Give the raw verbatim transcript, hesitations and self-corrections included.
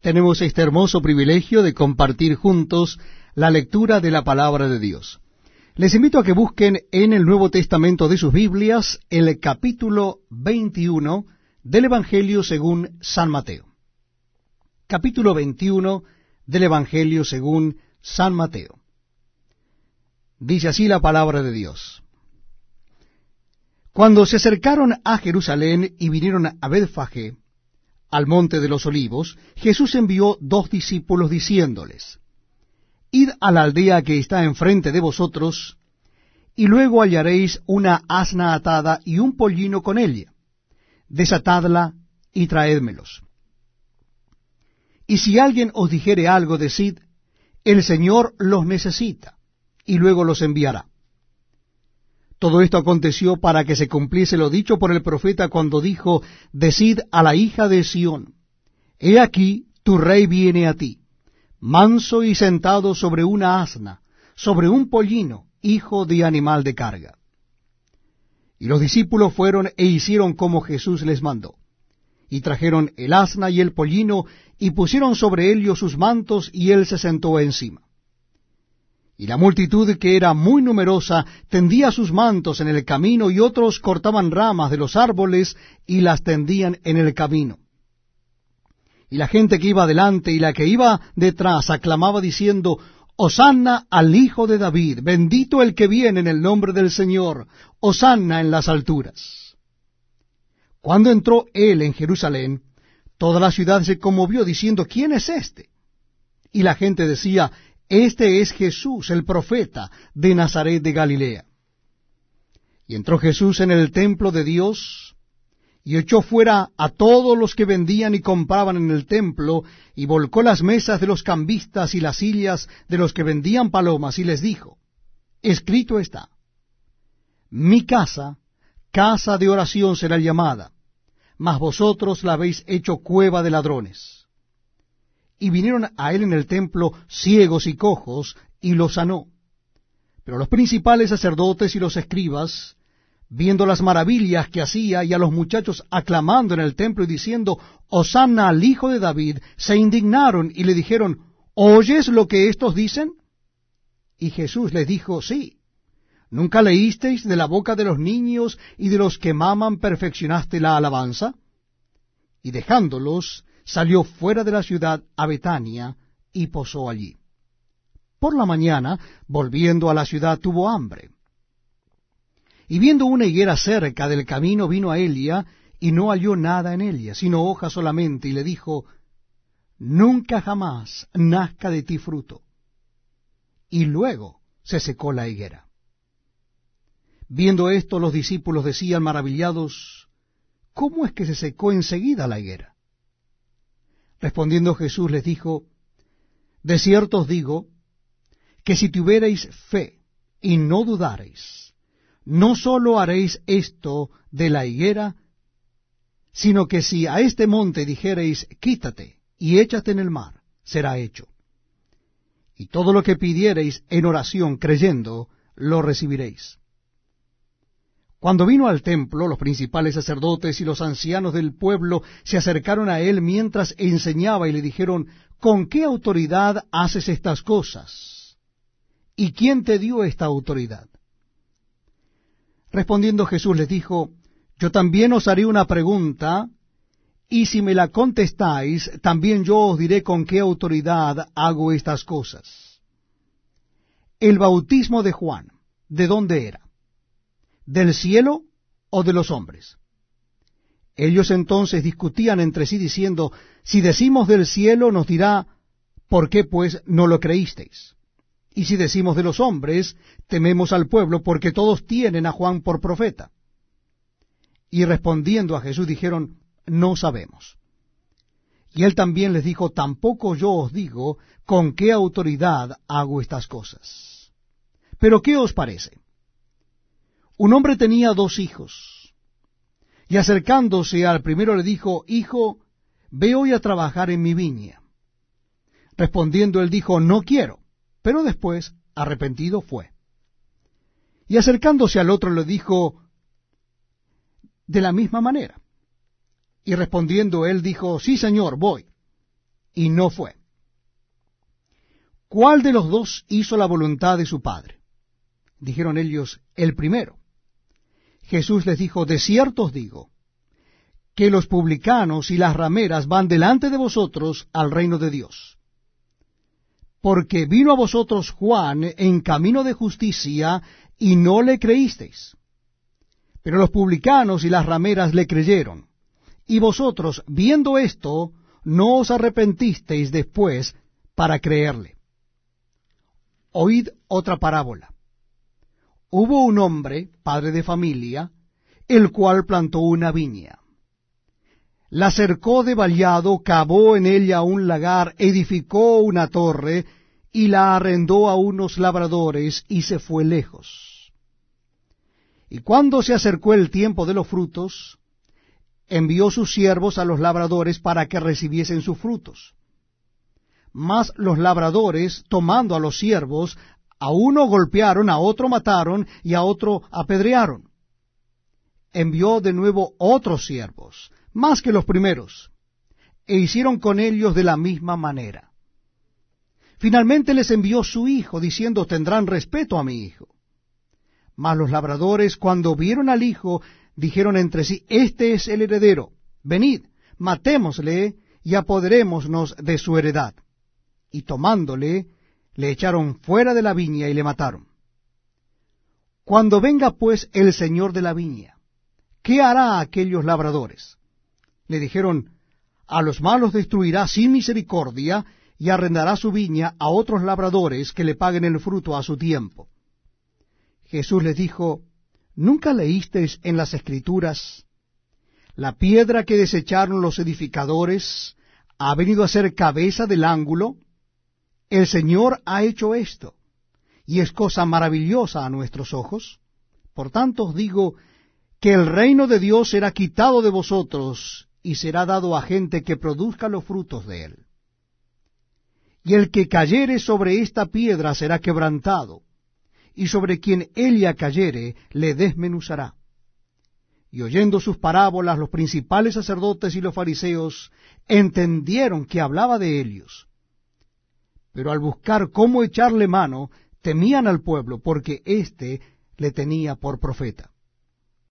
tenemos este hermoso privilegio de compartir juntos la lectura de la palabra de Dios. Les invito a que busquen en el Nuevo Testamento de sus Biblias el capítulo veintiuno del Evangelio según San Mateo. Capítulo veintiuno del Evangelio según San Mateo. Dice así la palabra de Dios. Cuando se acercaron a Jerusalén y vinieron a Betfagé, al monte de los olivos, Jesús envió dos discípulos diciéndoles: Id a la aldea que está enfrente de vosotros, y luego hallaréis una asna atada y un pollino con ella. Desatadla y traédmelos. Y si alguien os dijere algo, decid: El Señor los necesita, y luego los enviará. Todo esto aconteció para que se cumpliese lo dicho por el profeta cuando dijo: Decid a la hija de Sión: He aquí, tu rey viene a ti, manso y sentado sobre una asna, sobre un pollino, hijo de animal de carga. Y los discípulos fueron e hicieron como Jesús les mandó. Y trajeron el asna y el pollino, y pusieron sobre ellos sus mantos, y él se sentó encima. Y la multitud, que era muy numerosa, tendía sus mantos en el camino, y otros cortaban ramas de los árboles y las tendían en el camino. Y la gente que iba delante y la que iba detrás aclamaba diciendo: Hosanna al Hijo de David, bendito el que viene en el nombre del Señor, Hosanna en las alturas. Cuando entró él en Jerusalén, toda la ciudad se conmovió diciendo: ¿Quién es este? Y la gente decía: Este es Jesús, el profeta de Nazaret de Galilea. Y entró Jesús en el templo de Dios, y echó fuera a todos los que vendían y compraban en el templo, y volcó las mesas de los cambistas y las sillas de los que vendían palomas, y les dijo: Escrito está: Mi casa, casa de oración será llamada, mas vosotros la habéis hecho cueva de ladrones. Y vinieron a él en el templo ciegos y cojos, y los sanó. Pero los principales sacerdotes y los escribas, viendo las maravillas que hacía, y a los muchachos aclamando en el templo y diciendo: Hosanna al Hijo de David, se indignaron y le dijeron: ¿Oyes lo que éstos dicen? Y Jesús les dijo: Sí. ¿Nunca leísteis de la boca de los niños y de los que maman perfeccionaste la alabanza? Y dejándolos, salió fuera de la ciudad a Betania, y posó allí. Por la mañana, volviendo a la ciudad, tuvo hambre. Y viendo una higuera cerca del camino, vino a ella, y no halló nada en ella, sino hojas solamente, y le dijo: Nunca jamás nazca de ti fruto. Y luego se secó la higuera. Viendo esto, los discípulos decían maravillados: ¿Cómo es que se secó enseguida la higuera? Respondiendo Jesús les dijo: De cierto os digo, que si tuviereis fe y no dudareis, no sólo haréis esto de la higuera, sino que si a este monte dijereis: Quítate y échate en el mar, será hecho. Y todo lo que pidiereis en oración creyendo, lo recibiréis. Cuando vino al templo, los principales sacerdotes y los ancianos del pueblo se acercaron a él mientras enseñaba y le dijeron: ¿Con qué autoridad haces estas cosas? ¿Y quién te dio esta autoridad? Respondiendo Jesús les dijo: Yo también os haré una pregunta, y si me la contestáis, también yo os diré con qué autoridad hago estas cosas. El bautismo de Juan, ¿de dónde era? ¿Del cielo o de los hombres? Ellos entonces discutían entre sí diciendo: Si decimos del cielo, nos dirá: ¿Por qué pues no lo creísteis? Y si decimos de los hombres, tememos al pueblo, porque todos tienen a Juan por profeta. Y respondiendo a Jesús dijeron: No sabemos. Y él también les dijo: Tampoco yo os digo con qué autoridad hago estas cosas. Pero ¿qué os parece? Un hombre tenía dos hijos, y acercándose al primero le dijo: Hijo, ve hoy a trabajar en mi viña. Respondiendo él dijo: No quiero. Pero después, arrepentido, fue. Y acercándose al otro le dijo de la misma manera. Y respondiendo él dijo: Sí, señor, voy. y no fue. ¿Cuál de los dos hizo la voluntad de su padre? Dijeron ellos, el primero. Jesús les dijo, de cierto os digo, que los publicanos y las rameras van delante de vosotros al reino de Dios. Porque vino a vosotros Juan en camino de justicia, y no le creísteis. Pero los publicanos y las rameras le creyeron. Y vosotros, viendo esto, no os arrepentisteis después para creerle. Oíd otra parábola. Hubo un hombre, padre de familia, el cual plantó una viña. La cercó de vallado, cavó en ella un lagar, edificó una torre, y la arrendó a unos labradores, y se fue lejos. Y cuando se acercó el tiempo de los frutos, envió sus siervos a los labradores para que recibiesen sus frutos. Mas los labradores, tomando a los siervos, a uno golpearon, a otro mataron, y a otro apedrearon. Envió de nuevo otros siervos, más que los primeros, e hicieron con ellos de la misma manera. Finalmente les envió su hijo, diciendo, tendrán respeto a mi hijo. Mas los labradores, cuando vieron al hijo, dijeron entre sí, este es el heredero, venid, matémosle, y apoderémonos de su heredad. Y tomándole, le echaron fuera de la viña y le mataron. Cuando venga pues el señor de la viña, ¿qué hará a aquellos labradores? Le dijeron, a los malos destruirá sin misericordia, y arrendará su viña a otros labradores que le paguen el fruto a su tiempo. Jesús les dijo, ¿nunca leísteis en las Escrituras, la piedra que desecharon los edificadores ha venido a ser cabeza del ángulo? El Señor ha hecho esto, y es cosa maravillosa a nuestros ojos. Por tanto os digo que el reino de Dios será quitado de vosotros, y será dado a gente que produzca los frutos de él. Y el que cayere sobre esta piedra será quebrantado, y sobre quien ella cayere le desmenuzará. Y oyendo sus parábolas, los principales sacerdotes y los fariseos entendieron que hablaba de ellos. Pero al buscar cómo echarle mano, temían al pueblo, porque éste le tenía por profeta.